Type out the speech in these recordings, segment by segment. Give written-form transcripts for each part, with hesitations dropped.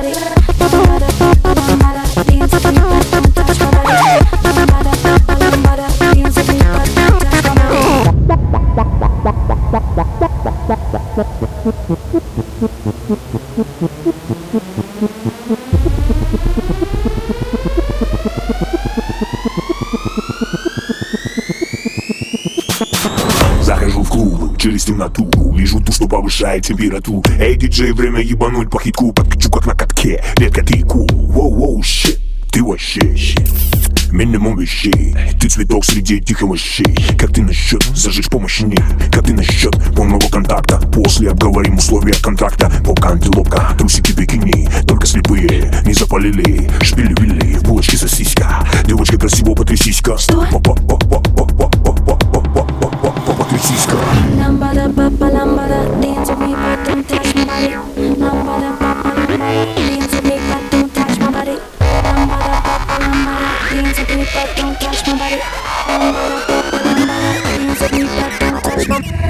body. Lambada, papa, lambada, dance with me, but don't touch my body. Lambada, papa, lambada, dance with me, but don't touch my body. Захожу в клуб через темноту, вижу ту, что повышает температуру. Эй, диджей, время ебануть по хитку. Подкачу как на катке, детка, ты кул. Воу-воу, щит, ты вообще щит. Минимум вещей, ты цветок среди тихих мощей. Как ты насчет зажечь помощней? Как ты насчет полного контакта? После обговорим условия контракта. Попка, антилопка, трусики бикини. Только слепые не запалили. Шпили-вили, в булочке сосиска. Девочка красиво потрясиська. Потрясиська. Lambada, papa, lambada, dance with me, but don't touch my body. Lambada, papa, lambada, dance with me, but don't touch my body. Lambada, papa, lambada, dance with me, but don't touch my body. Lambada, papa, lambada, dance with me, but don't touch my body.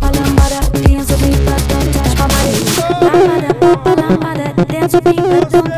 Dance with me, but don't